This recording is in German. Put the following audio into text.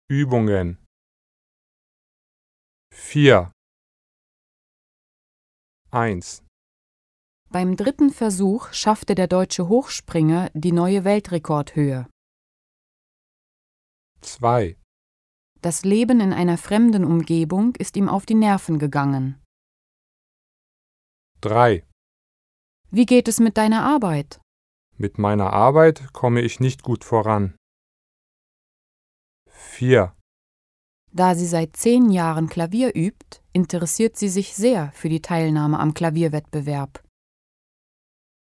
Übungen. 4. 1. Beim 3. Versuch schaffte der deutsche Hochspringer die neue Weltrekordhöhe. 2. Das Leben in einer fremden Umgebung ist ihm auf die Nerven gegangen. 3. Wie geht es mit deiner Arbeit? Mit meiner Arbeit komme ich nicht gut voran. 4. Da sie seit 10 Jahren Klavier übt, interessiert sie sich sehr für die Teilnahme am Klavierwettbewerb.